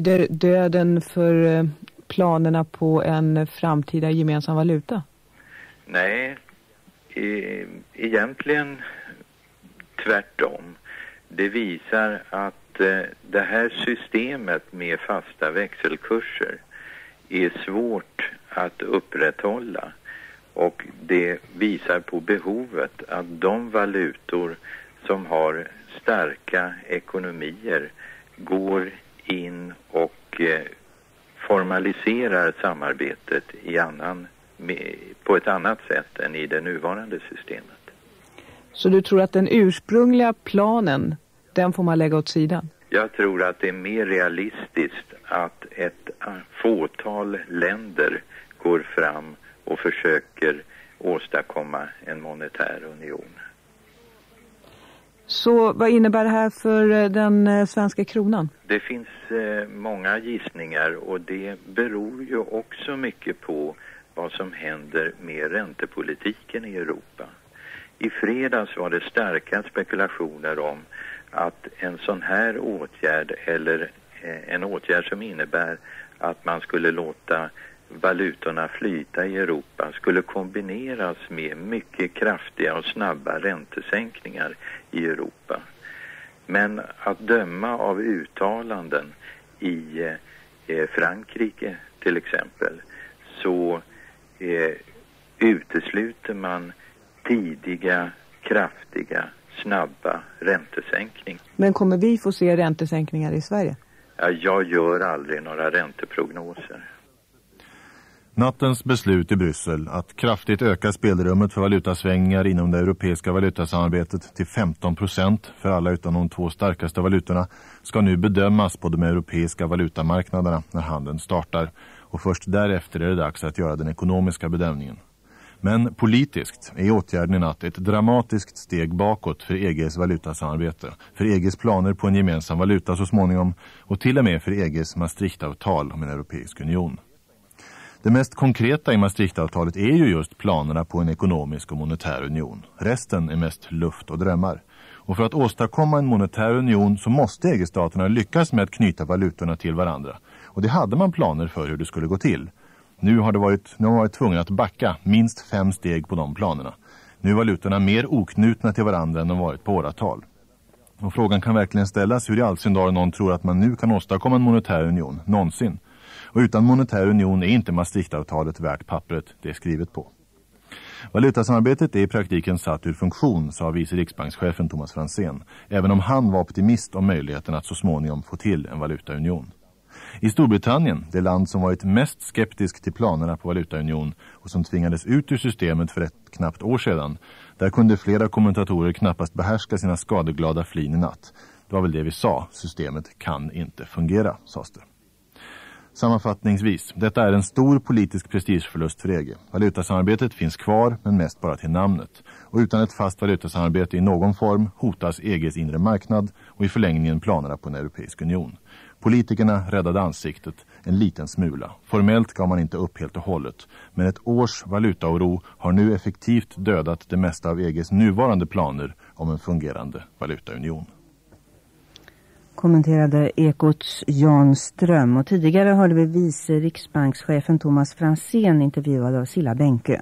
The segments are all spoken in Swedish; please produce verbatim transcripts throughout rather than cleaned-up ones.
Betyder döden för planerna på en framtida gemensam valuta? Nej, e- egentligen tvärtom. Det visar att eh, det här systemet med fasta växelkurser är svårt att upprätthålla, och det visar på behovet att de valutor som har starka ekonomier går in och eh, formaliserar samarbetet i annan, med, på ett annat sätt än i det nuvarande systemet. Så du tror att den ursprungliga planen, den får man lägga åt sidan? Jag tror att det är mer realistiskt att ett fåtal länder går fram och försöker åstadkomma en monetär union. Så vad innebär det här för den svenska kronan? Det finns eh, många gissningar, och det beror ju också mycket på vad som händer med räntepolitiken i Europa. I fredags var det starka spekulationer om att en sån här åtgärd, eller eh, en åtgärd som innebär att man skulle låta valutorna flyta i Europa, skulle kombineras med mycket kraftiga och snabba räntesänkningar i Europa. Men att döma av uttalanden i eh, Frankrike till exempel, så eh, utesluter man tidiga, kraftiga, snabba räntesänkning. Men kommer vi få se räntesänkningar i Sverige? Ja, jag gör aldrig några ränteprognoser. Nattens beslut i Bryssel att kraftigt öka spelrummet för valutasvängningar inom det europeiska valutasamarbetet till femton procent för alla utom de två starkaste valutorna ska nu bedömas på de europeiska valutamarknaderna när handeln startar, och först därefter är det dags att göra den ekonomiska bedömningen. Men politiskt är åtgärden i natt ett dramatiskt steg bakåt för E G:s valutasamarbete, för E G:s planer på en gemensam valuta så småningom, och till och med för E G:s Maastrichtavtal om en europeisk union. Det mest konkreta i Maastrichtavtalet är ju just planerna på en ekonomisk och monetär union. Resten är mest luft och drömmar. Och för att åstadkomma en monetär union så måste E G-staterna lyckas med att knyta valutorna till varandra. Och det hade man planer för hur det skulle gå till. Nu har det varit, nu har man varit tvungen att backa minst fem steg på de planerna. Nu är valutorna mer oknutna till varandra än de varit på åratal. Och frågan kan verkligen ställas hur i all sin dag någon tror att man nu kan åstadkomma en monetär union, någonsin. Och utan monetär union är inte Maastrichtavtalet värt pappret det är skrivet på. Valutasamarbetet är i praktiken satt ur funktion, sa vice riksbankschefen Thomas Franzén, även om han var optimist om möjligheten att så småningom få till en valutaunion. I Storbritannien, det land som varit mest skeptisk till planerna på valutaunion och som tvingades ut ur systemet för ett knappt år sedan, där kunde flera kommentatorer knappast behärska sina skadeglada flin i natt. Det var väl det vi sa, systemet kan inte fungera, sades det. Sammanfattningsvis, detta är en stor politisk prestigeförlust för E G. Valutasamarbetet finns kvar, men mest bara till namnet. Och utan ett fast valutasamarbete i någon form hotas E G:s inre marknad och i förlängningen planerna på en europeisk union. Politikerna räddade ansiktet en liten smula. Formellt gav man inte upp helt och hållet, men ett års valutaoro har nu effektivt dödat det mesta av E G:s nuvarande planer om en fungerande valutaunion. Kommenterade Ekots Jan Ström, och tidigare hörde vi vice riksbankschefen Thomas Franzén intervjuad av Silla Bänkö.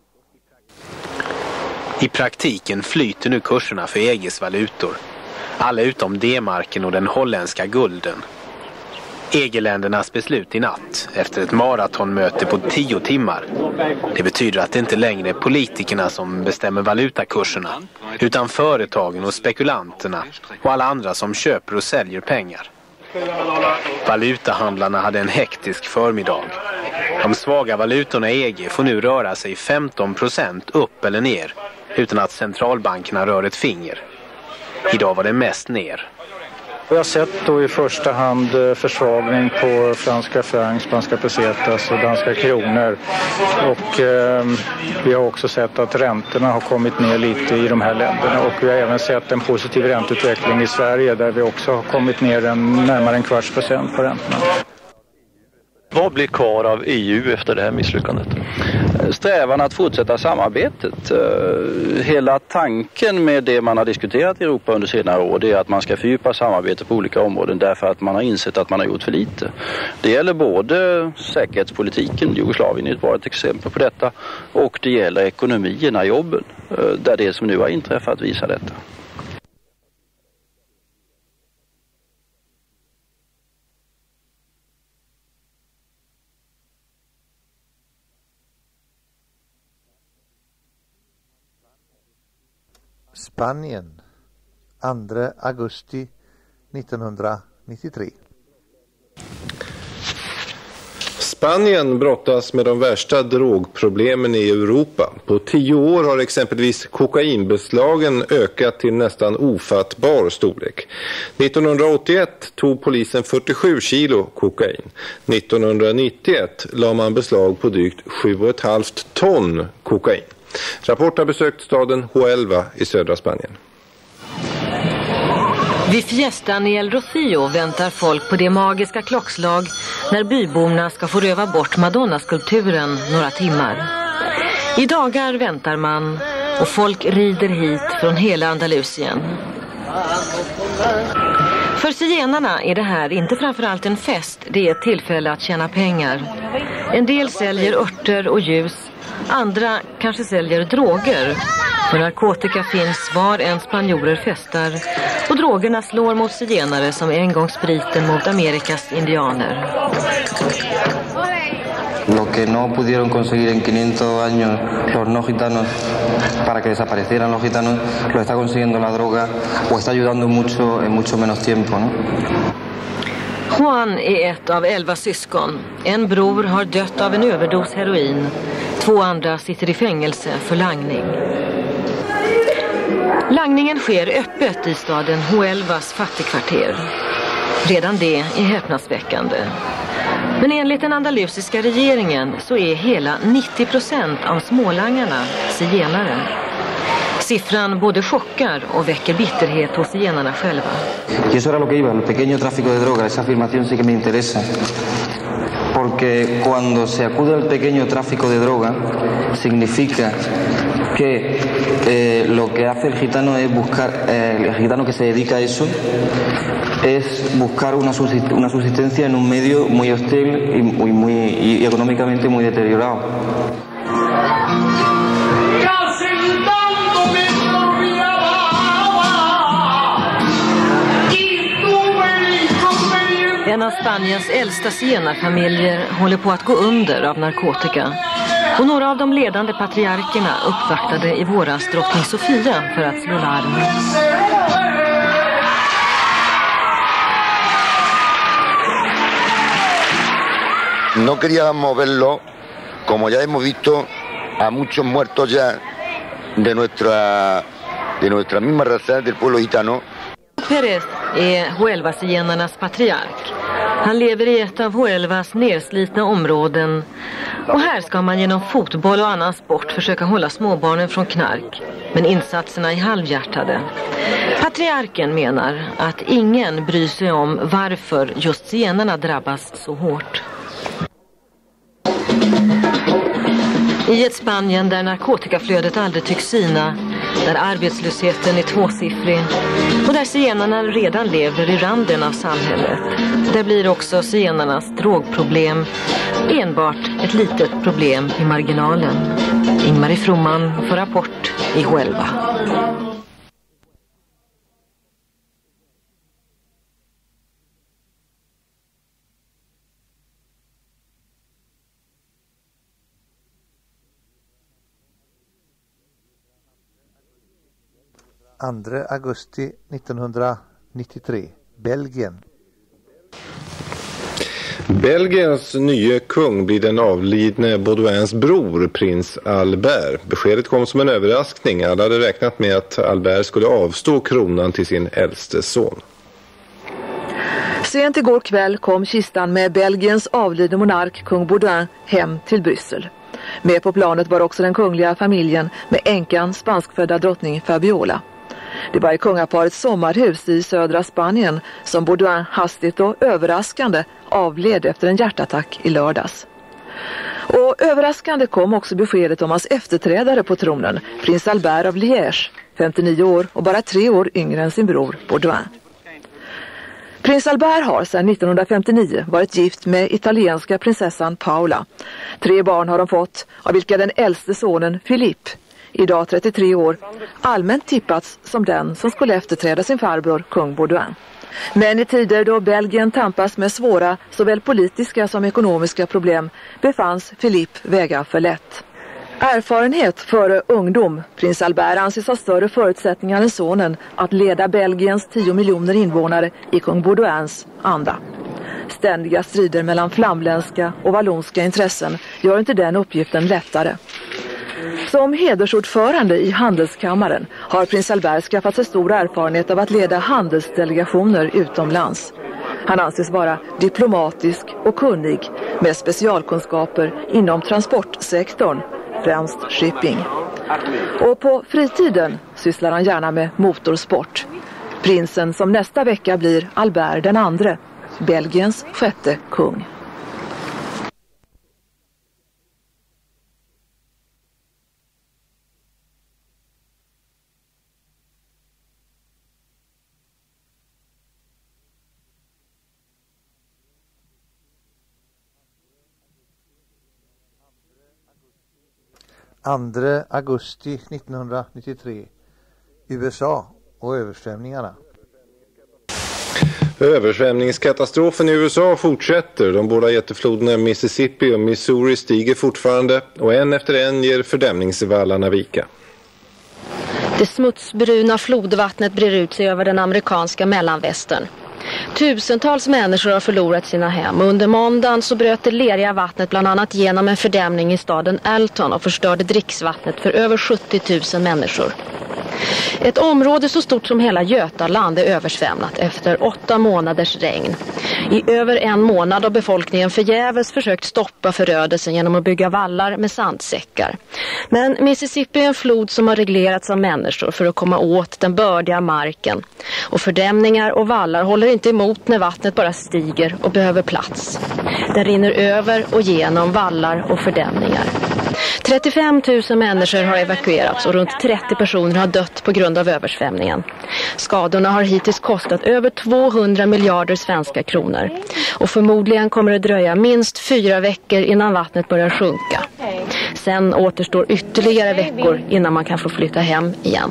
I praktiken flyter nu kurserna för E G:s valutor. Alla utom D-marken och den holländska gulden. E G-ländernas beslut i natt efter ett maratonmöte på tio timmar. Det betyder att det inte längre är politikerna som bestämmer valutakurserna, utan företagen och spekulanterna och alla andra som köper och säljer pengar. Valutahandlarna hade en hektisk förmiddag. De svaga valutorna i E G får nu röra sig femton procent upp eller ner utan att centralbankerna rör ett finger. Idag var det mest ner. Vi har sett då i första hand försvagning på franska franc, spanska pesetas och danska kronor. Och eh, vi har också sett att räntorna har kommit ner lite i de här länderna. Och vi har även sett en positiv ränteutveckling i Sverige där vi också har kommit ner en, närmare en kvarts procent på räntorna. Vad blir kvar av E U efter det här misslyckandet? Strävan att fortsätta samarbetet. Hela tanken med det man har diskuterat i Europa under senare år, det är att man ska fördjupa samarbete på olika områden därför att man har insett att man har gjort för lite. Det gäller både säkerhetspolitiken, Jugoslavien är ett bra exempel på detta, och det gäller ekonomierna, jobben, där det som nu har inträffat visar detta. Spanien, andra augusti nittonhundranittiotre. Spanien brottas med de värsta drogproblemen i Europa. På tio år har exempelvis kokainbeslagen ökat till nästan ofattbar storlek. nittonhundraåttioett tog polisen fyrtiosju kilo kokain. nittonhundranittioett la man beslag på drygt sju komma fem ton kokain. Rapport har besökt staden Huelva i södra Spanien. Vid fiestan i El Rocío väntar folk på det magiska klockslag när byborna ska få röva bort Madonna-skulpturen några timmar. I dagar väntar man och folk rider hit från hela Andalusien. För zigenarna är det här inte framförallt en fest, det är ett tillfälle att tjäna pengar. En del säljer örter och ljus, andra kanske säljer droger. För narkotika finns var en spanjorer festar och drogerna slår mot zigenare som en gång spriten mot Amerikas indianer. Lo que no pudieron conseguir en quinientos años los no gitanos para que desaparecieran los gitanos lo está consiguiendo la droga o está ayudando mucho en mucho menos tiempo, ¿no? Juan är ett av elva syskon. En bror har dött av en överdos heroin. Två andra sitter i fängelse för langning. Langningen sker öppet i staden Huelvas fattigkvarter. Redan det är häpnadsväckande. Men enligt den andalusiska regeringen så är hela nittio procent av smålangarna zigenare. Siffran både chockar och väcker bitterhet hos zigenarna själva. Y eso era lo que iba, el pequeño tráfico de droga, esa afirmación sí que me interesa. Porque cuando se acude al pequeño tráfico de droga significa que eh, lo que hace el gitano es buscar, eh, el gitano que se dedica a eso es buscar una, subsist una subsistencia en un medio muy hostil y, muy, muy, y económicamente muy deteriorado. En av Spaniens äldsta zigenarfamiljer håller på att gå under av narkotika. Och några av de ledande patriarkerna uppvaktade i våras drottning Sofia för att slå larm. No queríamos verlo, como ya hemos visto a muchos muertos ya de nuestra, de nuestra misma raza, del pueblo gitano. Pérez är Huelva-zigenarnas patriark. Han lever i ett av Huelvas nerslitna områden. Och här ska man genom fotboll och annan sport försöka hålla småbarnen från knark. Men insatserna är halvhjärtade. Patriarken menar att ingen bryr sig om varför just zigenarna drabbas så hårt. I ett Spanien där narkotikaflödet aldrig tycks sina, där arbetslösheten är tvåsiffrig och där zigenarna redan lever i randen av samhället. Där blir också zigenarnas drogproblem enbart ett litet problem i marginalen. Ingmarie Froman för Rapport i Huelva. andra augusti nittonhundranittiotre, Belgien. Belgiens nye kung blir den avlidne Baudouins bror, prins Albert. Beskedet kom som en överraskning. Alla hade räknat med att Albert skulle avstå kronan till sin äldste son. Sent igår kväll kom kistan med Belgiens avlidne monark, kung Baudouin, hem till Bryssel. Med på planet var också den kungliga familjen med änkan, spanskfödda drottning Fabiola. Det var i kungaparets sommarhus i södra Spanien som Baudouin hastigt och överraskande avled efter en hjärtattack i lördags. Och överraskande kom också beskedet om hans efterträdare på tronen, prins Albert av Liège, femtionio år och bara tre år yngre än sin bror Baudouin. Prins Albert har sedan nittonhundrafemtionio varit gift med italienska prinsessan Paola. Tre barn har de fått, av vilka den äldste sonen Philippe, idag trettiotre år, allmänt tippats som den som skulle efterträda sin farbror kung Baudouin. Men i tider då Belgien tampas med svåra såväl politiska som ekonomiska problem befanns Philippe väga för lätt. Erfarenhet före ungdom. Prins Albert anses ha större förutsättningar än sonen att leda Belgiens tio miljoner invånare i kung Baudouins anda. Ständiga strider mellan flamländska och vallonska intressen gör inte den uppgiften lättare. Som hedersordförande i handelskammaren har prins Albert skaffat sig stor erfarenhet av att leda handelsdelegationer utomlands. Han anses vara diplomatisk och kunnig med specialkunskaper inom transportsektorn, främst shipping. Och på fritiden sysslar han gärna med motorsport. Prinsen som nästa vecka blir Albert den andre, Belgiens sjätte kung. andra augusti nittonhundranittiotre. U S A och översvämningarna. Översvämningskatastrofen i U S A fortsätter. De båda jättefloderna Mississippi och Missouri stiger fortfarande och en efter en ger fördämningsvallarna vika. Det smutsbruna flodvattnet brer ut sig över den amerikanska mellanvästern. Tusentals människor har förlorat sina hem. Under måndagen så bröt det leriga vattnet bland annat genom en fördämning i staden Alton och förstörde dricksvattnet för över sjuttio tusen människor. Ett område så stort som hela Götaland är översvämnat efter åtta månaders regn. I över en månad har befolkningen förgäves försökt stoppa förödelsen genom att bygga vallar med sandsäckar. Men Mississippi är en flod som har reglerats av människor för att komma åt den bördiga marken. Och fördämningar och vallar håller inte emot när vattnet bara stiger och behöver plats. Den rinner över och genom vallar och fördämningar. trettiofem tusen människor har evakuerats och runt trettio personer har dött på grund av översvämningen. Skadorna har hittills kostat över tvåhundra miljarder svenska kronor. Och förmodligen kommer det dröja minst fyra veckor innan vattnet börjar sjunka. Sen återstår ytterligare veckor innan man kan få flytta hem igen.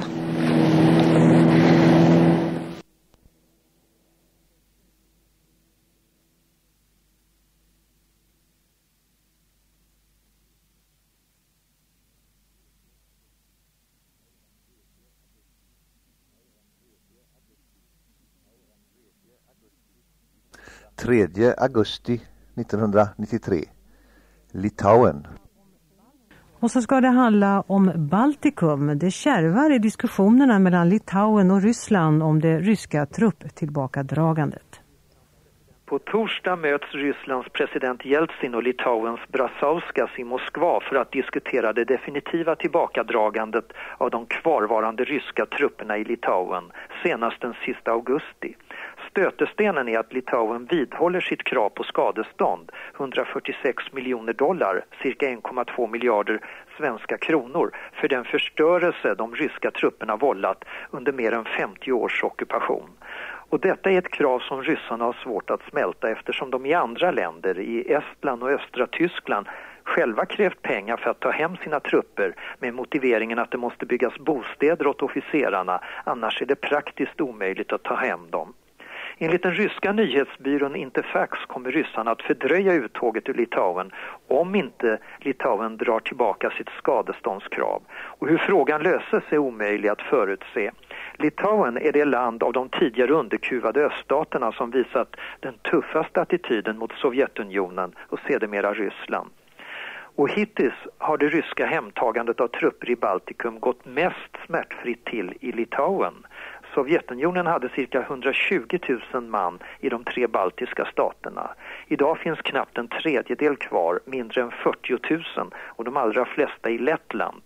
tredje augusti nittonhundranittiotre. Litauen. Och så ska det handla om Baltikum. Det kärvar i diskussionerna mellan Litauen och Ryssland om det ryska trupptillbakadragandet. På torsdag möts Rysslands president Jeltsin och Litauens Brazauskas i Moskva för att diskutera det definitiva tillbakadragandet av de kvarvarande ryska trupperna i Litauen senast den sista augusti. Stötestenen är att Litauen vidhåller sitt krav på skadestånd, hundrafyrtiosex miljoner dollar, cirka en komma två miljarder svenska kronor, för den förstörelse de ryska trupperna vållat under mer än femtio års ockupation. Och detta är ett krav som ryssarna har svårt att smälta eftersom de i andra länder, i Estland och östra Tyskland, själva krävt pengar för att ta hem sina trupper med motiveringen att det måste byggas bostäder åt officerarna, annars är det praktiskt omöjligt att ta hem dem. Enligt den ryska nyhetsbyrån Interfax kommer ryssarna att fördröja uttåget ur Litauen om inte Litauen drar tillbaka sitt skadeståndskrav. Och hur frågan löses är omöjligt att förutse. Litauen är det land av de tidigare underkuvade öststaterna som visat den tuffaste attityden mot Sovjetunionen och sedermera Ryssland. Och hittills har det ryska hemtagandet av trupper i Baltikum gått mest smärtfritt till i Litauen. Sovjetunionen hade cirka hundratjugo tusen man i de tre baltiska staterna. Idag finns knappt en tredjedel kvar, mindre än fyrtio tusen, och de allra flesta i Lettland.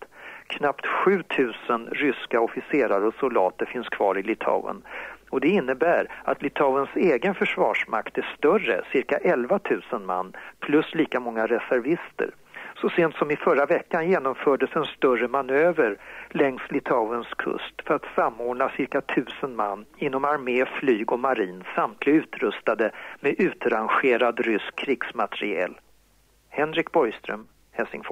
knappt sju tusen ryska officerare och soldater finns kvar i Litauen. Och det innebär att Litauens egen försvarsmakt är större, cirka elva tusen man, plus lika många reservister. Så sent som i förra veckan genomfördes en större manöver längs Litauens kust för att samordna cirka tusen man inom armé, flyg och marin, samtliga utrustade med utrangerad rysk krigsmateriel. Henrik Borgström, Helsingfors.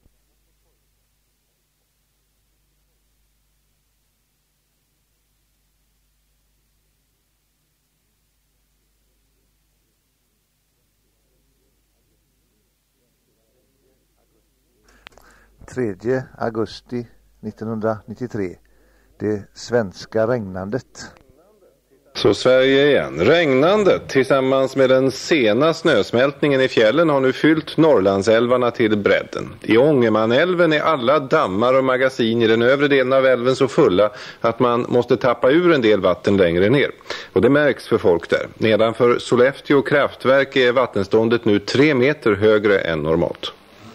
tredje augusti nittonhundranittiotre. Det svenska regnandet. Så Sverige igen. Regnandet tillsammans med den sena snösmältningen i fjällen har nu fyllt Norrlandsälvarna till bredden. I Ångermanälven är alla dammar och magasin i den övre delen av älven så fulla att man måste tappa ur en del vatten längre ner. Och det märks för folk där. Nedanför Sollefteå kraftverk är vattenståndet nu tre meter högre än normalt.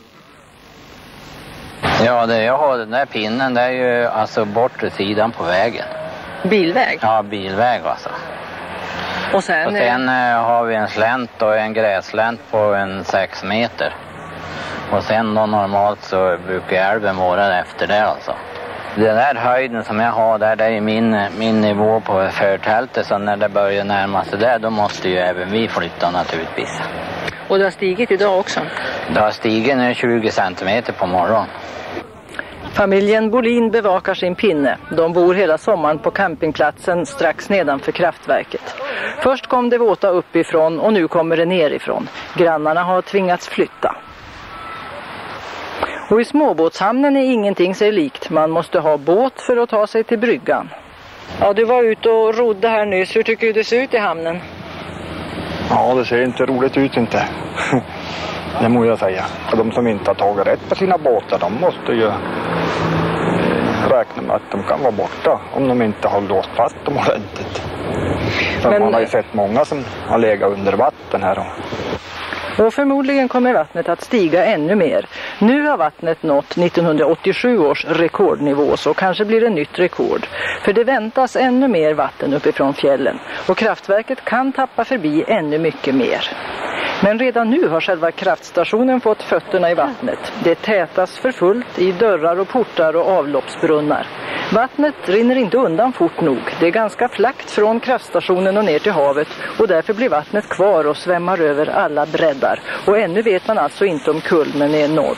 Ja, det jag har den där pinnen, det är ju alltså bortre sidan på vägen. Bilväg? Ja, bilväg alltså. Och sen, och sen eh, har vi en slänt och en gräslänt på en sex meter. Och sen då normalt så brukar älven vara efter det alltså. Den där höjden som jag har där, det är min, min nivå på förtältet. Så när det börjar närma sig där, då måste ju även vi flytta naturligtvis. Och det har stigit idag också? Det har stigit nu tjugo centimeter på morgon. Familjen Bolin bevakar sin pinne. De bor hela sommaren på campingplatsen strax nedanför kraftverket. Först kom det våta uppifrån och nu kommer det nerifrån. Grannarna har tvingats flytta. Och i småbåtshamnen är ingenting sig likt. Man måste ha båt för att ta sig till bryggan. Ja, du var ute och rodde här nyss. Hur tycker du det ser ut i hamnen? Ja, det ser inte roligt ut inte. Det må jag säga. Och de som inte har tagit rätt på sina båtar, de måste ju räkna med att de kan vara borta om de inte har låst fast dem ordentligt. För Men... man har ju sett många som har legat under vatten här. Och förmodligen kommer vattnet att stiga ännu mer. Nu har vattnet nått nittonhundraåttiosju års rekordnivå, så kanske blir det nytt rekord. För det väntas ännu mer vatten uppifrån fjällen och kraftverket kan tappa förbi ännu mycket mer. Men redan nu har själva kraftstationen fått fötterna i vattnet. Det tätas för fullt i dörrar och portar och avloppsbrunnar. Vattnet rinner inte undan fort nog. Det är ganska flackt från kraftstationen och ner till havet och därför blir vattnet kvar och svämmar över alla breddar. Och ännu vet man alltså inte om kulmen är nådd.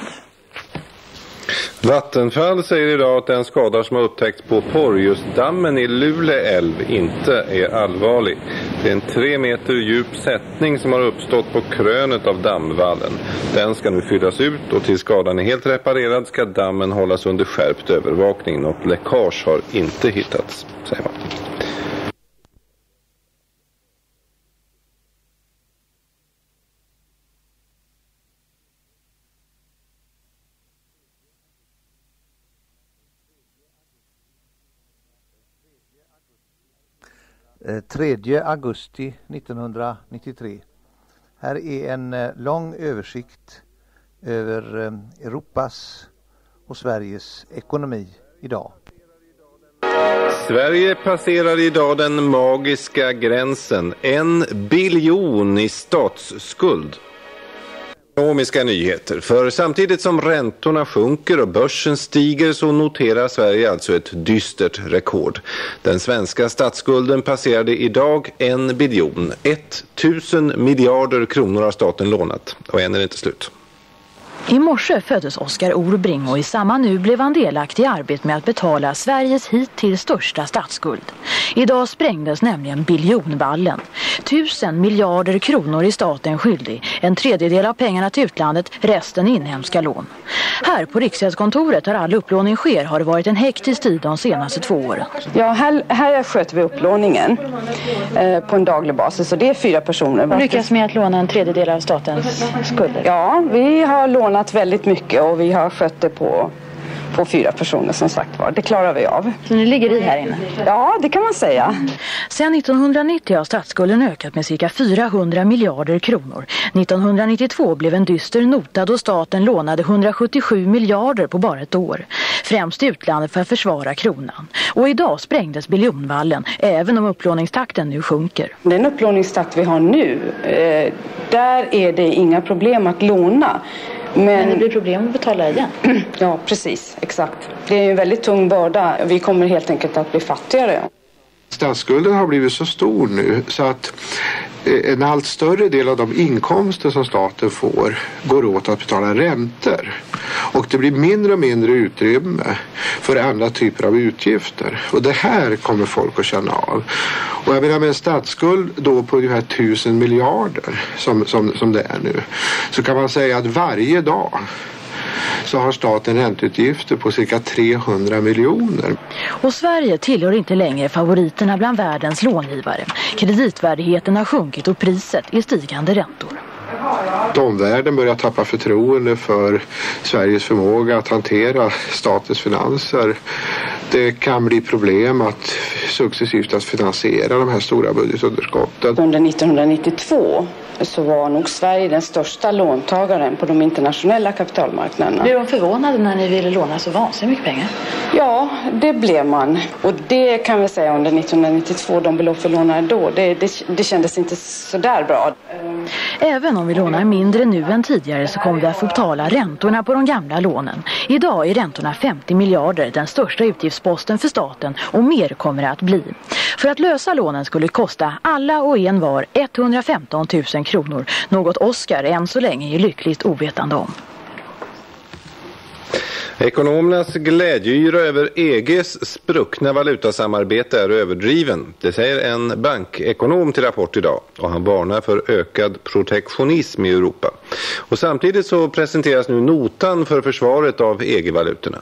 Vattenfall säger idag att den skada som har upptäckts på Porjusdammen i Luleå älv inte är allvarlig. Det är en tre meter djup sättning som har uppstått på krönet av dammvallen. Den ska nu fyllas ut och till skadan är helt reparerad ska dammen hållas under skärpt övervakning. Något läckage har inte hittats, säger man. tredje augusti nittonhundranittiotre. Här är en lång översikt över Europas och Sveriges ekonomi idag. Sverige passerar idag den magiska gränsen. En biljon i statsskuld. Ekonomiska nyheter. För samtidigt som räntorna sjunker och börsen stiger så noterar Sverige alltså ett dystert rekord. Den svenska statsskulden passerade idag en biljon. tusen miljarder kronor har staten lånat. Och än är det inte slut. I morse föddes Oskar Orbring och i samma nu blev han delaktig i arbetet med att betala Sveriges hittills största statsskuld. Idag sprängdes nämligen biljonvallen. Tusen miljarder kronor i staten skyldig, en tredjedel av pengarna till utlandet, resten inhemska lån. Här på Riksgäldskontoret där all upplåning sker har det varit en hektisk tid de senaste två åren. Ja, här, här sköter vi upplåningen eh, på en daglig basis så det är fyra personer. Lyckas med att låna en tredjedel av statens skulder? Ja, vi har lånat väldigt mycket och vi har skött det på, på fyra personer som sagt var. Det klarar vi av. Så ni ligger i här inne? Ja, det kan man säga. Sedan nittonhundranittio har statsskulden ökat med cirka fyrahundra miljarder kronor. nittonhundranittiotvå blev en dyster nota då staten lånade hundrasjuttiosju miljarder på bara ett år. Främst i utlandet för att försvara kronan. Och idag sprängdes biljonvallen, även om upplåningstakten nu sjunker. Den upplåningstakt vi har nu, eh, där är det inga problem att låna. Men, Men det blir problem att betala igen. Ja, precis. Exakt. Det är en väldigt tung börda. Vi kommer helt enkelt att bli fattigare. Statsskulden har blivit så stor nu så att en allt större del av de inkomster som staten får går åt att betala räntor. Och det blir mindre och mindre utrymme för andra typer av utgifter. Och det här kommer folk att känna av. Och jag menar med en statsskuld då på ungefär tusen miljarder som, som, som det är nu, så kan man säga att varje dag så har staten ränteutgifter på cirka trehundra miljoner. Och Sverige tillhör inte längre favoriterna bland världens långivare. Kreditvärdigheten har sjunkit och priset är stigande räntor. Omvärlden börjar tappa förtroende för Sveriges förmåga att hantera statens finanser. Det kan bli problem att successivt att finansiera de här stora budgetunderskotten. Under nittonhundranittiotvå så var nog Sverige den största låntagaren på de internationella kapitalmarknaderna. Blev de förvånade när ni ville låna så vansinnigt mycket pengar? Ja, det blev man. Och det kan vi säga under nittonhundranittiotvå, de belopp vi lånade då, det, det, det kändes inte så där bra. Även om vi lånar mindre nu än tidigare så kommer vi att få betala räntorna på de gamla lånen. Idag är räntorna femtio miljarder, den största utgiftsposten för staten, och mer kommer det att bli. För att lösa lånen skulle kosta alla och en var etthundrafemton tusen kronor, något Oskar än så länge är lyckligt ovetande om. Ekonomernas glädjeyra över E G:s spruckna valutasamarbete är överdriven. Det säger en bankekonom till Rapport idag, och han varnar för ökad protektionism i Europa. Och samtidigt så presenteras nu notan för försvaret av E G-valutorna.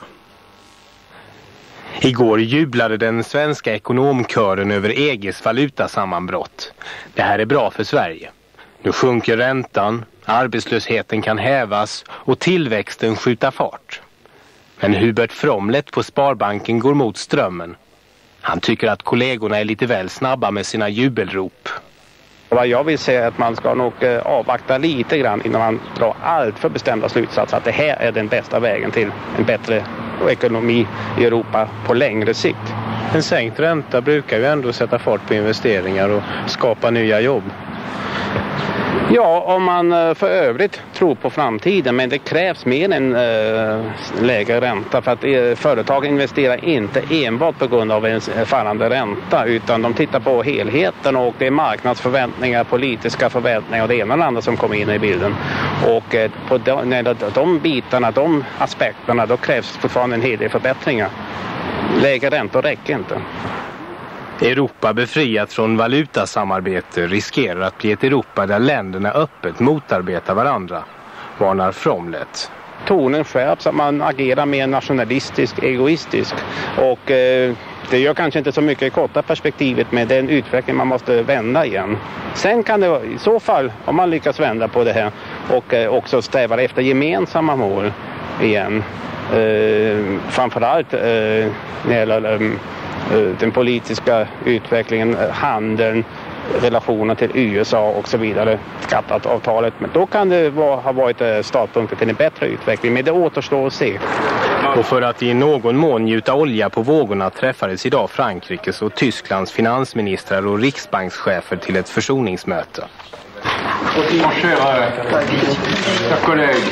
Igår jublade den svenska ekonomkören över E G:s valutasammanbrott. Det här är bra för Sverige. Nu sjunker räntan, arbetslösheten kan hävas och tillväxten skjuta fart. Men Hubert Fromlet på Sparbanken går mot strömmen. Han tycker att kollegorna är lite väl snabba med sina jubelrop. Vad jag vill säga är att man ska nog avvakta lite grann innan man drar allt för bestämda slutsatser att det här är den bästa vägen till en bättre ekonomi i Europa på längre sikt. En sänkt ränta brukar ju ändå sätta fart på investeringar och skapa nya jobb. Ja, om man för övrigt tror på framtiden, men det krävs mer än äh, lägre ränta för att äh, företag investerar inte enbart på grund av en fallande ränta, utan de tittar på helheten och det är marknadsförväntningar, politiska förväntningar och det ena eller andra som kommer in i bilden. Och äh, på de, när de bitarna, de aspekterna, då krävs fortfarande en hel del förbättringar. Lägre räntor räcker inte. Europa befriat från valutasamarbete riskerar att bli ett Europa där länderna öppet motarbetar varandra, varnar Fromlet. Tonen skärps, att man agerar mer nationalistisk, egoistisk, och eh, det gör kanske inte så mycket i korta perspektivet, men det är en utveckling man måste vända igen. Sen kan det i så fall, om man lyckas vända på det här och eh, också strävar efter gemensamma mål igen, eh, framförallt eh, när det gäller eh, den politiska utvecklingen, handeln, relationen till U S A och så vidare, skatteavtalet. Men då kan det vara, ha varit startpunkten till en bättre utveckling, men det återstår att se. Och för att i någon mån gjuta olja på vågorna träffades idag Frankrikes och Tysklands finansministrar och riksbankschefer till ett försoningsmöte. Mon cher, cher collègue,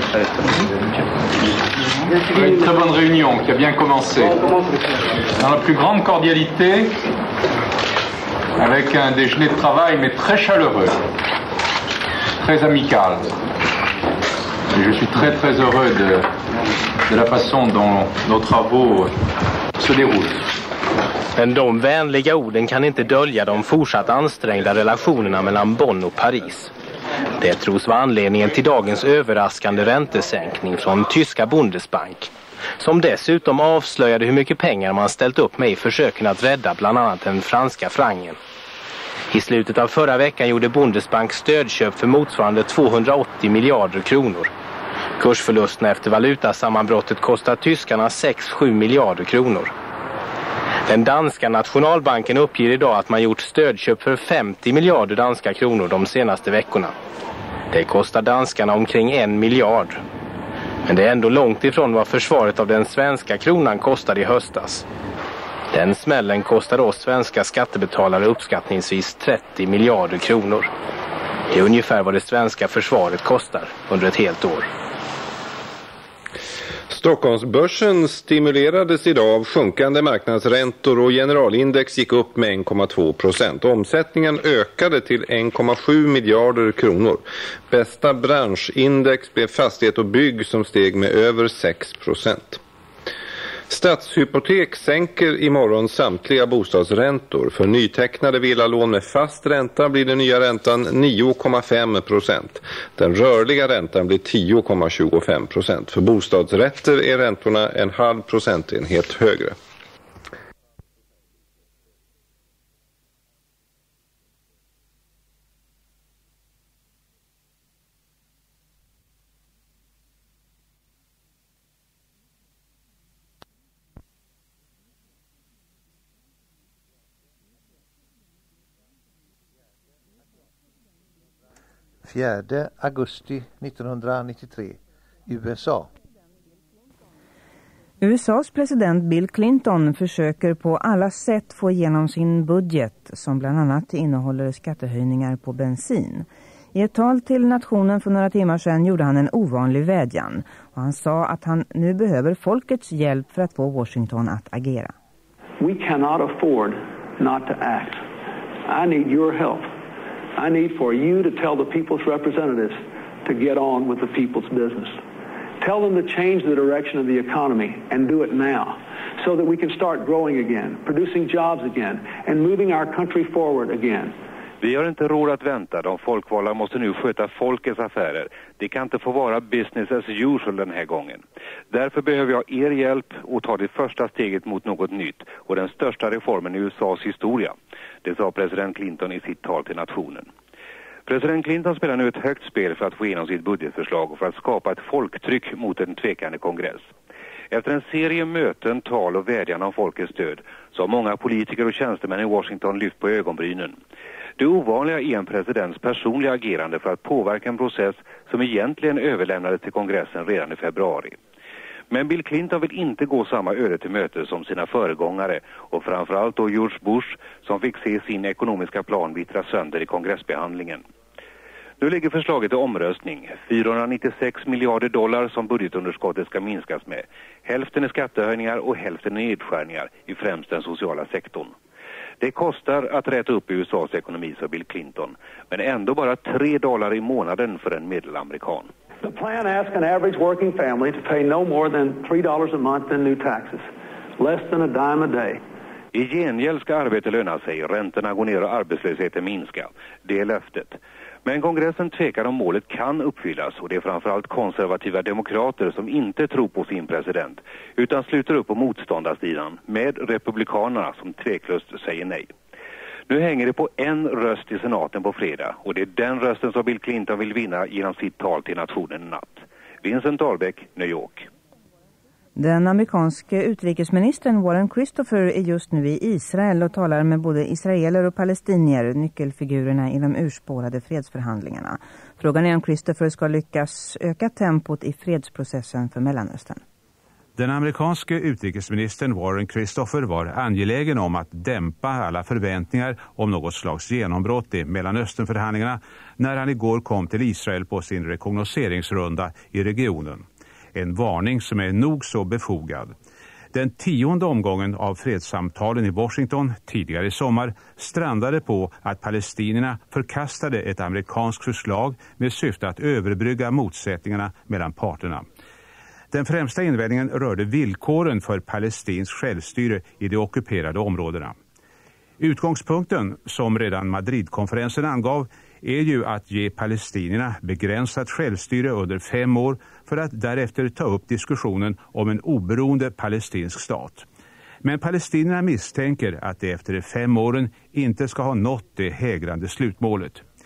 une très bonne réunion qui a bien commencé dans la plus grande cordialité, avec un déjeuner de travail mais très chaleureux, très amical. Et je suis très très heureux de, de la façon dont nos travaux se déroulent. Men de vänliga orden kan inte dölja de fortsatt ansträngda relationerna mellan Bonn och Paris. Det tros vara anledningen till dagens överraskande räntesänkning från tyska Bundesbank, som dessutom avslöjade hur mycket pengar man ställt upp med i försöken att rädda bland annat den franska frangen. I slutet av förra veckan gjorde Bundesbank stödköp för motsvarande tvåhundraåttio miljarder kronor. Kursförlusterna efter valutasammanbrottet kostar tyskarna sex till sju miljarder kronor. Den danska nationalbanken uppger idag att man gjort stödköp för femtio miljarder danska kronor de senaste veckorna. Det kostar danskarna omkring en miljard. Men det är ändå långt ifrån vad försvaret av den svenska kronan kostade i höstas. Den smällen kostar oss svenska skattebetalare uppskattningsvis trettio miljarder kronor. Det är ungefär vad det svenska försvaret kostar under ett helt år. Stockholmsbörsen stimulerades idag av sjunkande marknadsräntor och generalindex gick upp med en komma två procent. Omsättningen ökade till en komma sju miljarder kronor. Bästa branschindex blev fastighet och bygg som steg med över sex procent. Stadshypotek sänker imorgon samtliga bostadsräntor. För nytecknade villalån med fast ränta blir den nya räntan nio komma fem procent. Den rörliga räntan blir tio komma tjugofem procent. För bostadsrätter är räntorna en halv procentenhet högre. fjärde augusti nittonhundranittiotre, U S A. U S A:s president Bill Clinton försöker på alla sätt få igenom sin budget som bland annat innehåller skattehöjningar på bensin. I ett tal till nationen för några timmar sedan gjorde han en ovanlig vädjan och han sa att han nu behöver folkets hjälp för att få Washington att agera. We cannot afford not to act. I need your help. I need for you to tell the people's representatives to get on with the people's business. Tell them to change the direction of the economy and do it now so that we can start growing again, producing jobs again and moving our country forward again. Vi har inte råd att vänta. De folkvalda måste nu sköta folkets affärer. Det kan inte få vara business as usual den här gången. Därför behöver jag er hjälp och ta det första steget mot något nytt och den största reformen i U S A:s historia. Det sa president Clinton i sitt tal till nationen. President Clinton spelar nu ett högt spel för att få igenom sitt budgetförslag och för att skapa ett folktryck mot en tvekande kongress. Efter en serie möten, tal och vädjan om folkets stöd så har många politiker och tjänstemän i Washington lyft på ögonbrynen. Det ovanliga är en presidents personliga agerande för att påverka en process som egentligen överlämnades till kongressen redan i februari. Men Bill Clinton vill inte gå samma öde till möte som sina föregångare och framförallt då George Bush som fick se sin ekonomiska plan vittra sönder i kongressbehandlingen. Nu ligger förslaget i omröstning. fyrahundranittiosex miljarder dollar som budgetunderskottet ska minskas med. Hälften är skattehöjningar och hälften är nedskärningar i främst den sociala sektorn. Det kostar att rätta upp U S A:s ekonomi, sa Bill Clinton, men ändå bara tre dollar i månaden för en medelamerikan. The plan asks an average working family to pay no more than three dollars a month in new taxes, less than a dime a day. I gengäld ska arbete löna sig, räntorna går ner och arbetslösheten minska. Det är löftet. Men kongressen tvekar om målet kan uppfyllas och det är framförallt konservativa demokrater som inte tror på sin president utan sluter upp på motståndarsidan med republikanerna som tveklöst säger nej. Nu hänger det på en röst i senaten på fredag och det är den rösten som Bill Clinton vill vinna genom sitt tal till nationen i natt. Vincent Dahlbeck, New York. Den amerikanske utrikesministern Warren Christopher är just nu i Israel och talar med både israeler och palestinier, nyckelfigurerna i de urspårade fredsförhandlingarna. Frågan är om Christopher ska lyckas öka tempot i fredsprocessen för Mellanöstern. Den amerikanske utrikesministern Warren Christopher var angelägen om att dämpa alla förväntningar om något slags genombrott i Mellanösternförhandlingarna när han igår kom till Israel på sin rekognoseringsrunda i regionen. En varning som är nog så befogad. Den tionde omgången av fredssamtalen i Washington tidigare i sommar strandade på att palestinierna förkastade ett amerikanskt förslag med syfte att överbrygga motsättningarna mellan parterna. Den främsta invändningen rörde villkoren för palestins självstyre i de ockuperade områdena. Utgångspunkten, som redan Madridkonferensen angav, är ju att ge palestinierna begränsat självstyre under fem år för att därefter ta upp diskussionen om en oberoende palestinsk stat. Men palestinierna misstänker att de efter de fem åren inte ska ha nått det hägrande slutmålet.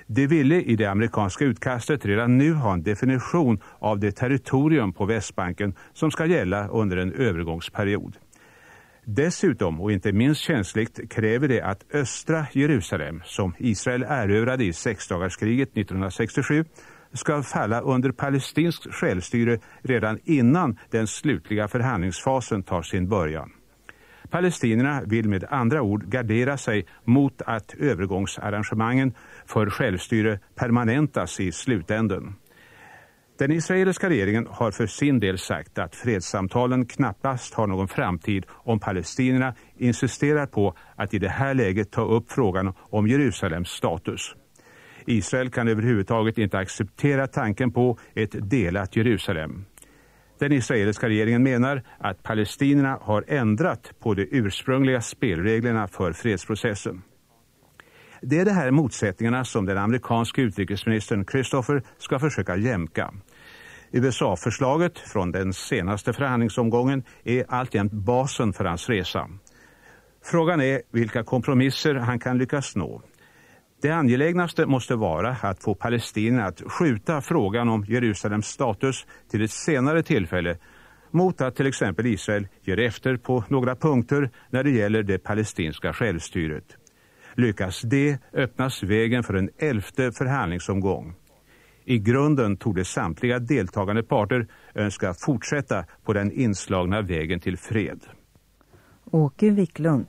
De ville i det amerikanska utkastet redan nu ha en definition av det territorium på Västbanken som ska gälla under en övergångsperiod. Dessutom, och inte minst känsligt, kräver det att östra Jerusalem, som Israel erövrade i sexdagarskriget nittonhundrasextiosju, ska falla under palestinskt självstyre redan innan den slutliga förhandlingsfasen tar sin början. Palestinierna vill med andra ord gardera sig mot att övergångsarrangemangen för självstyre permanentas i slutänden. Den israeliska regeringen har för sin del sagt att fredssamtalen knappast har någon framtid om palestinierna insisterar på att i det här läget ta upp frågan om Jerusalems status. Israel kan överhuvudtaget inte acceptera tanken på ett delat Jerusalem. Den israeliska regeringen menar att palestinierna har ändrat på de ursprungliga spelreglerna för fredsprocessen. Det är de här motsättningarna som den amerikanske utrikesministern Christopher ska försöka jämka. U S A-förslaget från den senaste förhandlingsomgången är alltjämt basen för hans resa. Frågan är vilka kompromisser han kan lyckas nå. Det angelägnaste måste vara att få palestinierna att skjuta frågan om Jerusalems status till ett senare tillfälle mot att till exempel Israel ger efter på några punkter när det gäller det palestinska självstyret. Lyckas det öppnas vägen för en elfte förhandlingsomgång. I grunden torde samtliga deltagande parter önska fortsätta på den inslagna vägen till fred. Åke Wiklund.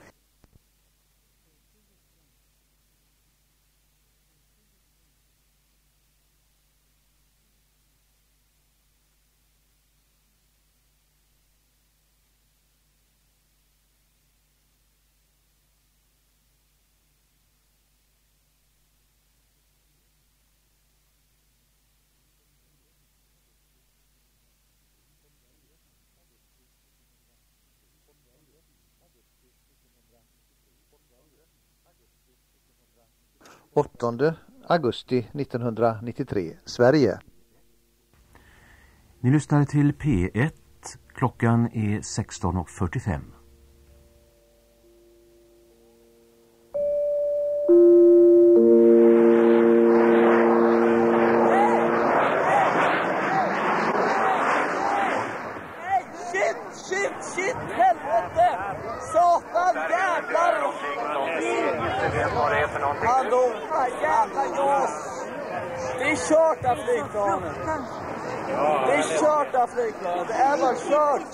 åttonde augusti nittonhundranittiotre, Sverige. Ni lyssnar till P ett. Klockan är sexton och fyrtiofem. Shit, shit, shit, helvete! Satan, jävlar! Hallå, jävla jas! Det är kört av flygplanet. Det är kört av flygplanet. Det är bara kört.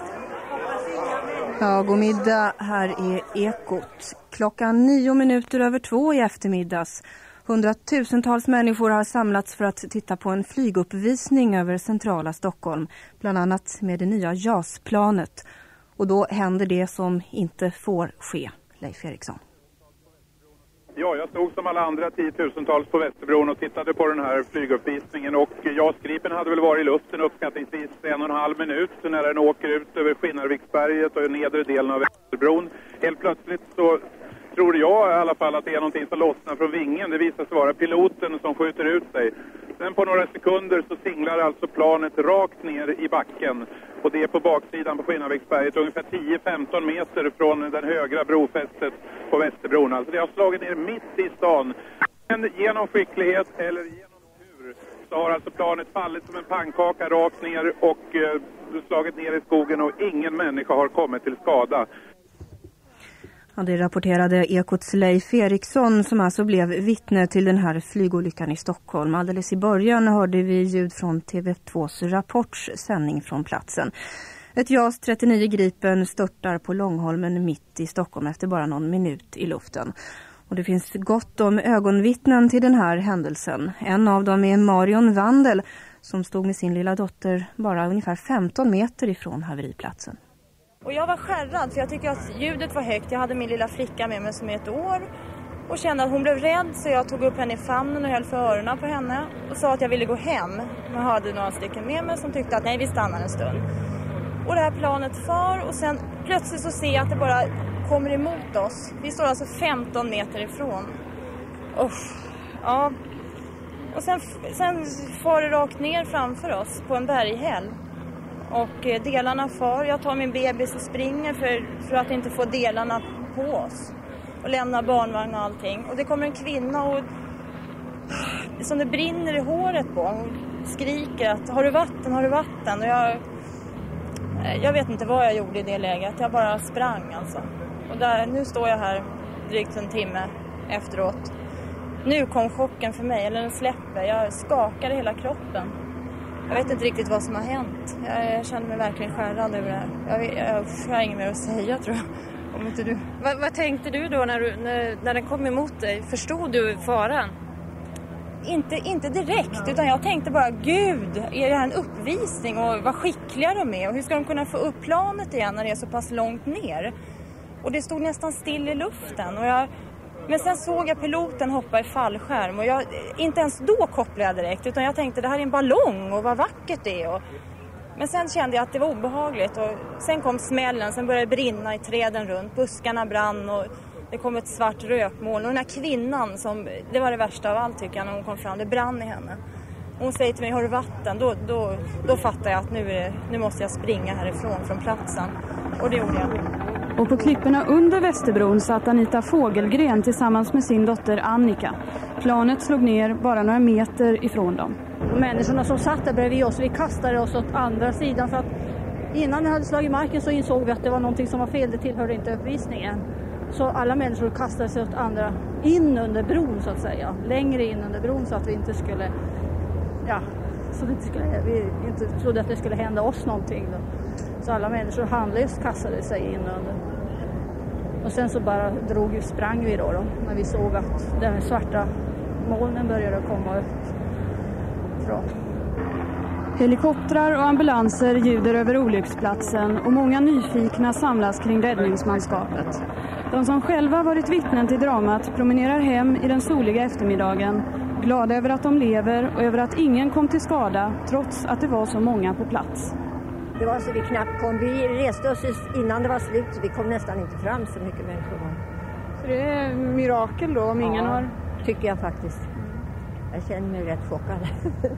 Ja, god middag. Här är Ekot. Klockan nio minuter över två i eftermiddags. Hundratusentals människor har samlats för att titta på en flyguppvisning över centrala Stockholm. Bland annat med det nya JAS-planet. Och då händer det som inte får ske. Leif Eriksson. Ja, jag stod som alla andra tiotusentals på Västerbron och tittade på den här flyguppvisningen och JAS Gripen hade väl varit i luften uppskattningsvis en och en halv minut när den åker ut över Skinnarviksberget och nedre delen av Västerbron. Helt plötsligt så tror jag i alla fall att det är någonting som lossnar från vingen. Det visar sig vara piloten som skjuter ut sig. Sen på några sekunder så singlar alltså planet rakt ner i backen. Och det är på baksidan på Skinnarviksberget ungefär tio till femton meter från den högra brofästet på Västerbron. Alltså det har slagit ner mitt i stan. Men genom skicklighet eller genom tur så har alltså planet fallit som en pannkaka rakt ner och eh, slagit ner i skogen och ingen människa har kommit till skada. Ja, det rapporterade Ekots Leif Eriksson som alltså blev vittne till den här flygolyckan i Stockholm. Alldeles i början hörde vi ljud från T V tvås Rapports sändning från platsen. Ett JAS trettionio Gripen störtar på Långholmen mitt i Stockholm efter bara någon minut i luften. Och det finns gott om ögonvittnen till den här händelsen. En av dem är Marion Wandel som stod med sin lilla dotter bara ungefär femton meter ifrån haveriplatsen. Och jag var skärrad för jag tycker att ljudet var högt. Jag hade min lilla flicka med mig som är ett år och kände att hon blev rädd så jag tog upp henne i famnen och höll för öronen på henne och sa att jag ville gå hem. Jag hade några stycken med mig som tyckte att nej, vi stannar en stund. Och det här planet far och sen plötsligt så ser jag att det bara kommer emot oss. Vi står alltså femton meter ifrån. Uff, ja. Och sen, sen far det rakt ner framför oss på en berghäll. Och delarna far. Jag tar min bebis och springer för, för att inte få delarna på oss. Och lämnar barnvagn och allting. Och det kommer en kvinna och som det brinner i håret på. Hon skriker att har du vatten, har du vatten? Och jag, jag vet inte vad jag gjorde i det läget. Jag bara sprang alltså. Och där, nu står jag här drygt en timme efteråt. Nu kom chocken för mig, eller den släpper. Jag skakade hela kroppen. Jag vet inte riktigt vad som har hänt. Jag, jag känner mig verkligen skärrad över det här. Jag, jag, jag har inget mer att säga, tror jag. Om inte du. Vad, vad tänkte du då när, du, när, när den kom emot dig? Förstod du faran? Inte, inte direkt, utan jag tänkte bara, gud, är det här en uppvisning? Och vad skickliga de är. Och hur ska de kunna få upp planet igen när det är så pass långt ner? Och det stod nästan still i luften. Och jag, men sen såg jag piloten hoppa i fallskärm. Och jag, inte ens då kopplade jag direkt. Utan jag tänkte, det här är en ballong och vad vackert det är. Och, men sen kände jag att det var obehagligt. Och sen kom smällen, sen började det brinna i träden runt. Buskarna brann och det kom ett svart rökmoln. Och den här kvinnan, som, det var det värsta av allt tycker jag när hon kom fram. Det brann i henne. Hon säger till mig, har du vatten? Då, då, då fattar jag att nu, är, nu måste jag springa härifrån från platsen. Och det gjorde jag. Och på klipporna under Västerbron satt Anita Fågelgren tillsammans med sin dotter Annika. Planet slog ner bara några meter ifrån dem. Människorna som satt där bredvid oss, vi kastade oss åt andra sidan. För att innan den hade slagit marken så insåg vi att det var någonting som var fel. Det tillhörde inte uppvisningen. Så alla människor kastade sig åt andra, in under bron så att säga. Längre in under bron så att vi inte skulle, ja, så det inte skulle, vi inte trodde att det skulle hända oss någonting då. Så alla människor handlöst kastade sig in under. Och sen så bara drog vi, sprang vi då, då när vi såg att den svarta molnen började komma upp från. Helikoptrar och ambulanser ljuder över olycksplatsen och många nyfikna samlas kring räddningsmanskapet. De som själva varit vittnen till dramat promenerar hem i den soliga eftermiddagen, glada över att de lever och över att ingen kom till skada trots att det var så många på plats. Det var så vi knappt kom. Vi reste oss innan det var slut så vi kom nästan inte fram så mycket människor. Så det är mirakel då om ingen ja, har... tycker jag faktiskt. Jag känner mig rätt chockad.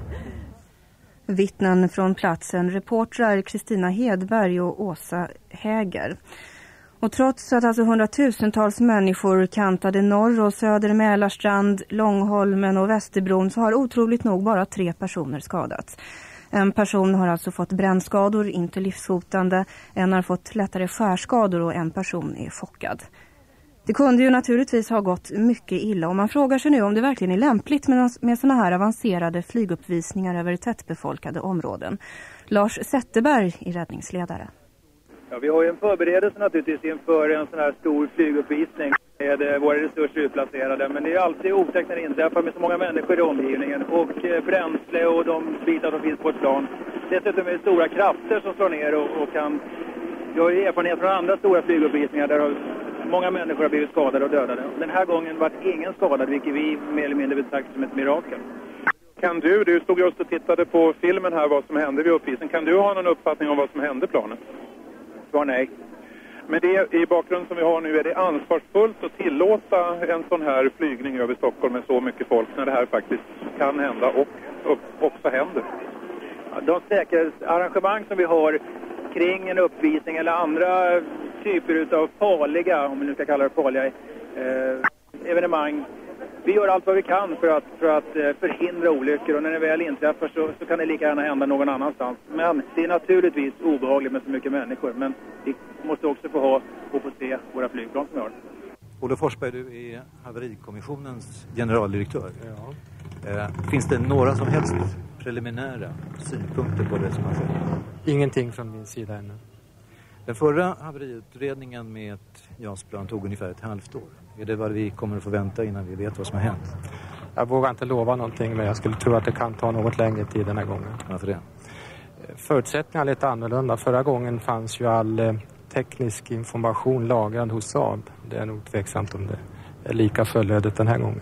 Vittnen från platsen, reportrar Kristina Hedberg och Åsa Häger. Och trots att alltså hundratusentals människor kantade norr och söder Mälarstrand, Långholmen och Västerbron så har otroligt nog bara tre personer skadats. En person har alltså fått brännskador, inte livshotande. En har fått lättare skärskador och en person är chockad. Det kunde ju naturligtvis ha gått mycket illa och man frågar sig nu om det verkligen är lämpligt med, med såna här avancerade flyguppvisningar över tättbefolkade områden. Lars Zetterberg är räddningsledare. Ja, vi har ju en förberedelse naturligtvis inför en sån här stor flyguppvisning med våra resurser utplacerade. Men det är alltid otäckt när det inträffar med så många människor i omgivningen och bränsle och de bitar som finns på ett plan. Dessutom är det stora krafter som slår ner och, och kan... Jag har ju erfarenhet från andra stora flyguppvisningar där har många människor har blivit skadade och dödade. Den här gången var ingen skadad, vilket vi mer eller mindre betraktar som ett mirakel. Kan du, du stod just och tittade på filmen här vad som hände vid uppvisningen. Kan du ha någon uppfattning om vad som hände planet? Svar nej. Men det i bakgrunden som vi har nu, är det ansvarsfullt att tillåta en sån här flygning över Stockholm med så mycket folk när det här faktiskt kan hända och också händer? Ja, de säkerhetsarrangemang som vi har kring en uppvisning eller andra typer av farliga, om vi nu ska kalla det farliga, eh, evenemang. Vi gör allt vad vi kan för att, för att eh, förhindra olyckor och när det väl inträffar så, så kan det lika gärna hända någon annanstans. Men det är naturligtvis obehagligt med så mycket människor, men vi måste också få ha och få se våra flygplan som vi har. Olle Forsberg, du är haverikommissionens generaldirektör. Ja. Eh, finns det några som helst preliminära synpunkter på det som har skett? Ingenting från min sida ännu. Den förra haveriutredningen med ett JAS-plan tog ungefär ett halvt år. Är det vad vi kommer att få vänta innan vi vet vad som har hänt? Jag vågar inte lova någonting, men jag skulle tro att det kan ta något längre tid den här gången. Varför det? Förutsättningarna är lite annorlunda. Förra gången fanns ju all teknisk information lagrad hos Saab. Det är nog tveksamt om det är lika fullödigt den här gången.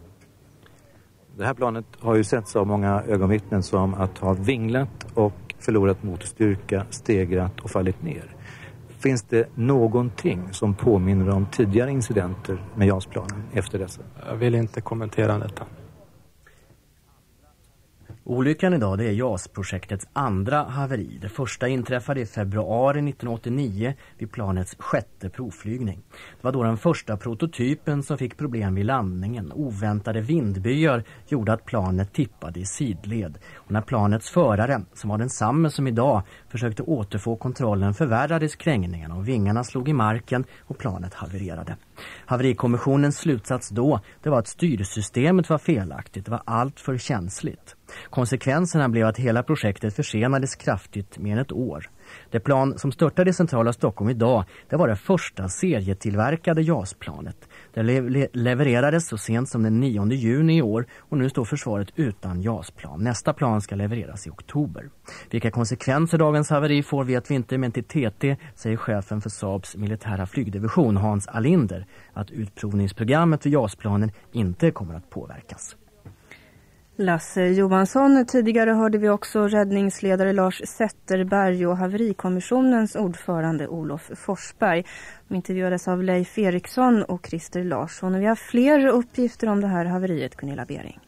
Det här planet har ju setts av många ögonvittnen som att ha vinglat och förlorat motorstyrka, stegrat och fallit ner. Finns det någonting som påminner om tidigare incidenter med JAS-planen efter dessa? Jag vill inte kommentera detta. Olyckan idag det är JAS-projektets andra haveri. Det första inträffade i februari nittonhundraåttionio vid planets sjätte provflygning. Det var då den första prototypen som fick problem vid landningen. Oväntade vindbyar gjorde att planet tippade i sidled. Och när planets förare, som var densamma som idag, försökte återfå kontrollen förvärrades krängningarna och vingarna slog i marken och planet havererade. Haverikommissionens slutsats då det var att styrsystemet var felaktigt. Det var allt för känsligt. Konsekvenserna blev att hela projektet försenades kraftigt mer än ett år. Det plan som störtade i centrala Stockholm idag det var det första serietillverkade JAS-planet. Det le- levererades så sent som den nionde juni i år och nu står försvaret utan JAS-plan. Nästa plan ska levereras i oktober. Vilka konsekvenser dagens haveri får vet vi inte, men till T T säger chefen för Saabs militära flygdivision Hans Alinder att utprovningsprogrammet för JAS-planen inte kommer att påverkas. Lasse Johansson. Tidigare hörde vi också räddningsledare Lars Zetterberg och haverikommissionens ordförande Olof Forsberg. De intervjuades av Leif Eriksson och Christer Larsson. Och vi har fler uppgifter om det här haveriet, Gunilla Bering.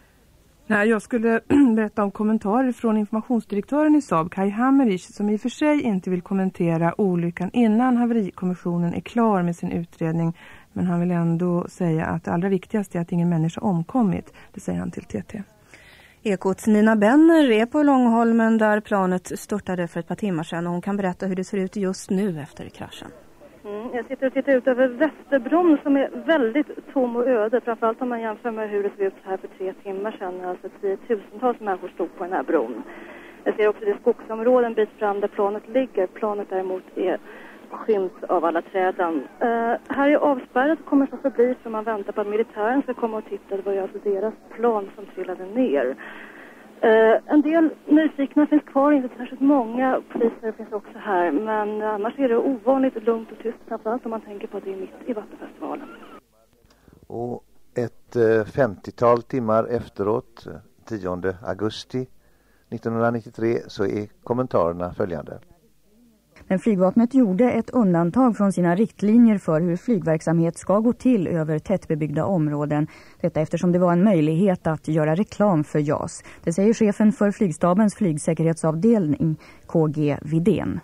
Nej, jag skulle berätta om kommentarer från informationsdirektören i Saab, Kai Hammerich, som i och för sig inte vill kommentera olyckan innan haverikommissionen är klar med sin utredning. Men han vill ändå säga att det allra viktigaste är att ingen människa omkommit. Det säger han till T T. Ekots Nina Benner är på Långholmen där planet störtade för ett par timmar sedan. Och hon kan berätta hur det ser ut just nu efter kraschen. Mm, jag sitter och tittar ut över Västerbron som är väldigt tom och öde. Framförallt om man jämför med hur det såg ut här för tre timmar sedan. Alltså tiotusentals människor stod på den här bron. Jag ser också det skogsområden bit fram där planet ligger. Planet däremot är skymt av alla träden. Uh, här är avspärrat och kommer så förbi för man väntar på att militären ska komma och titta. Det var ju alltså deras plan som trillade ner. Uh, en del nyfikna finns kvar, inte särskilt många poliser finns också här. Men annars är det ovanligt lugnt och tyst, framförallt om man tänker på att det är mitt i Vattenfestivalen. Och ett eh, femtiotal timmar efteråt, tionde augusti nittonhundranittiotre, så är kommentarerna följande. Men flygvapnet gjorde ett undantag från sina riktlinjer för hur flygverksamhet ska gå till över tättbebyggda områden. Detta eftersom det var en möjlighet att göra reklam för JAS. Det säger chefen för flygstabens flygsäkerhetsavdelning, K G Widén.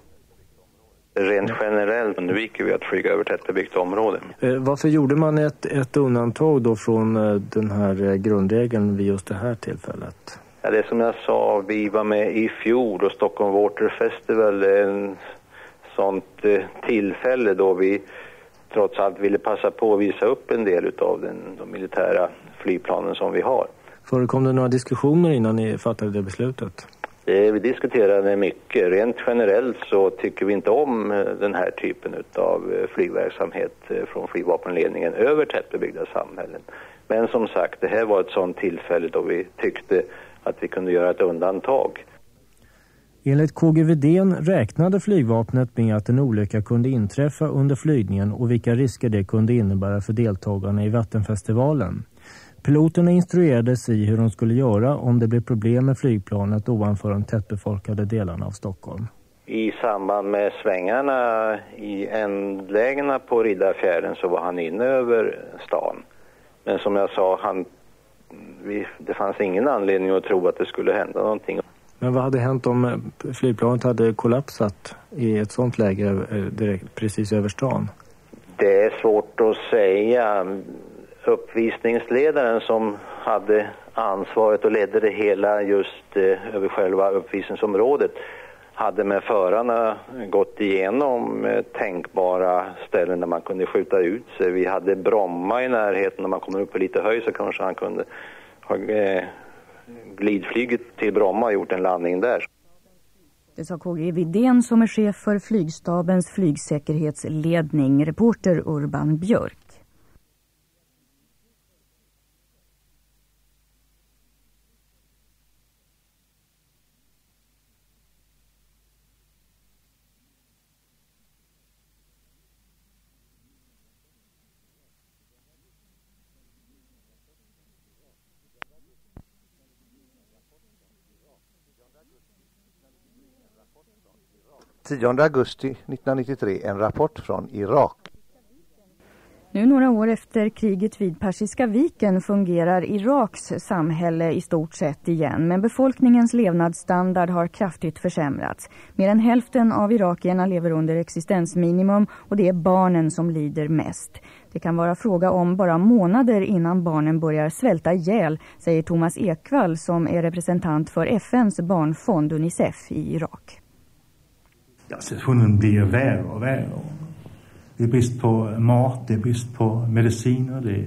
Rent generellt undviker vi att flyga över tättbebyggda områden. Eh, varför gjorde man ett, ett undantag då från eh, den här eh, grundregeln vid just det här tillfället? Ja, det som jag sa, vi var med i fjol och Stockholm Water Festival är en sånt eh, tillfälle då vi trots allt ville passa på att visa upp en del av den, de militära flygplanen som vi har. Förekom det några diskussioner innan ni fattade det beslutet? Det, vi diskuterade mycket. Rent generellt så tycker vi inte om den här typen av flygverksamhet från flygvapenledningen över tättbebyggda samhällen. Men som sagt, det här var ett sånt tillfälle då vi tyckte att vi kunde göra ett undantag. Enligt K G Widén räknade flygvapnet med att en olycka kunde inträffa under flygningen och vilka risker det kunde innebära för deltagarna i Vattenfestivalen. Piloterna instruerades i hur de skulle göra om det blev problem med flygplanet ovanför de tättbefolkade delarna av Stockholm. I samband med svängarna i ändlägena på Riddarfjärden så var han inne över stan. Men som jag sa, han, vi, det fanns ingen anledning att tro att det skulle hända någonting. Men vad hade hänt om flygplanet hade kollapsat i ett sånt läge direkt precis över stan? Det är svårt att säga. Uppvisningsledaren som hade ansvaret och ledde det hela just eh, över själva uppvisningsområdet hade med förarna gått igenom eh, tänkbara ställen där man kunde skjuta ut sig. Vi hade Bromma i närheten. När man kommer upp på lite höjd så kanske han kunde ha eh, glidflyget till Bromma och gjort en landning där. Det sa K G Widén som är chef för flygstabens flygsäkerhetsledning, reporter Urban Björk. tionde augusti nittonhundranittiotre, en rapport från Irak. Nu några år efter kriget vid Persiska viken fungerar Iraks samhälle i stort sett igen, men befolkningens levnadsstandard har kraftigt försämrats. Mer än hälften av irakierna lever under existensminimum och det är barnen som lider mest. Det kan vara fråga om bara månader innan barnen börjar svälta ihjäl, säger Thomas Ekvall som är representant för F N:s barnfond Unicef i Irak. Ja, situationen blir värre och värre. Det är brist på mat, det är brist på mediciner, det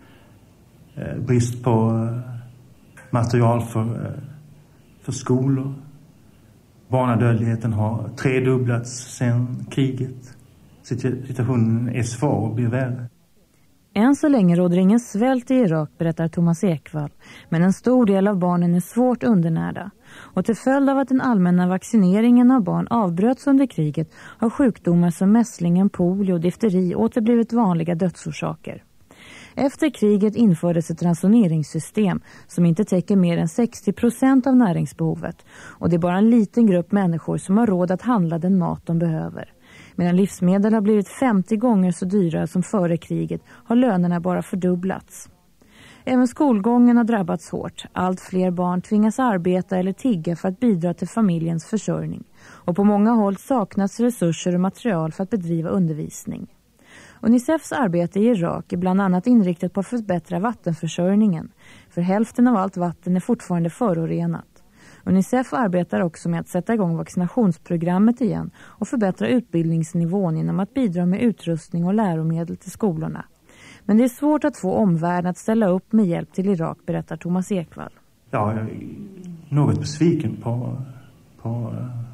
är brist på material för, för skolor. Barnadödligheten har tredubblats sedan kriget. Situationen är svår och blir värre. Än så länge råder ingen svält i Irak, berättar Thomas Ekvall. Men en stor del av barnen är svårt undernärda. Och till följd av att den allmänna vaccineringen av barn avbröts under kriget har sjukdomar som mässlingen, polio och difteri åter blivit vanliga dödsorsaker. Efter kriget infördes ett ransoneringssystem som inte täcker mer än sextio procent av näringsbehovet. Och det är bara en liten grupp människor som har råd att handla den mat de behöver. Medan livsmedel har blivit femtio gånger så dyra som före kriget har lönerna bara fördubblats. Även skolgången har drabbats hårt. Allt fler barn tvingas arbeta eller tigga för att bidra till familjens försörjning. Och på många håll saknas resurser och material för att bedriva undervisning. Unicefs arbete i Irak är bland annat inriktat på att förbättra vattenförsörjningen. För hälften av allt vatten är fortfarande förorenat. Unicef arbetar också med att sätta igång vaccinationsprogrammet igen och förbättra utbildningsnivån genom att bidra med utrustning och läromedel till skolorna. Men det är svårt att få omvärlden att ställa upp med hjälp till Irak, berättar Thomas Ekvall. Ja, jag är något besviken på, på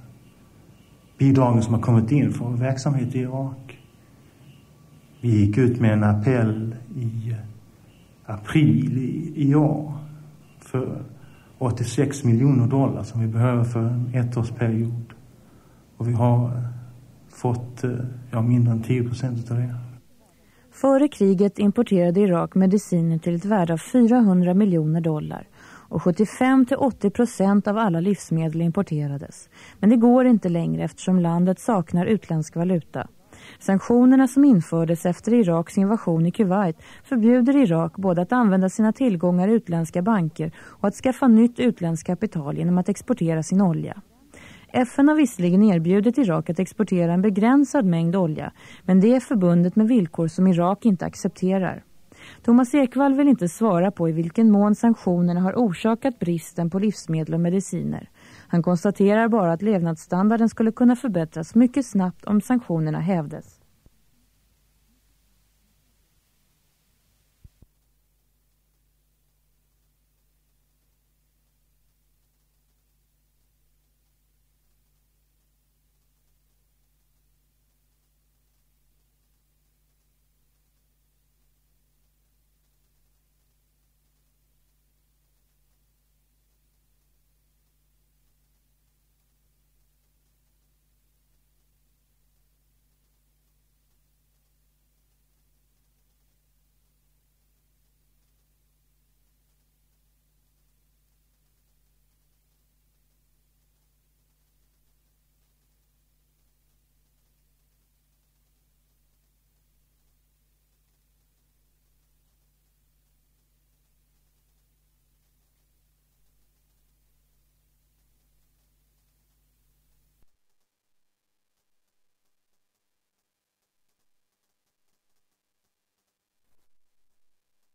bidragen som har kommit in för verksamhet i Irak. Vi gick ut med en appell i april i, i år för åttiosex miljoner dollar som vi behöver för en ettårsperiod. Och vi har fått ja, mindre än tio procent av det. Före kriget importerade Irak mediciner till ett värde av fyrahundra miljoner dollar. Och sjuttiofem till åttio procent av alla livsmedel importerades. Men det går inte längre eftersom landet saknar utländsk valuta. Sanktionerna som infördes efter Iraks invasion i Kuwait förbjuder Irak både att använda sina tillgångar i utländska banker och att skaffa nytt utländskt kapital genom att exportera sin olja. F N har visserligen erbjudit Irak att exportera en begränsad mängd olja, men det är förbundet med villkor som Irak inte accepterar. Thomas Ekvall vill inte svara på i vilken mån sanktionerna har orsakat bristen på livsmedel och mediciner. Han konstaterar bara att levnadsstandarden skulle kunna förbättras mycket snabbt om sanktionerna hävdes.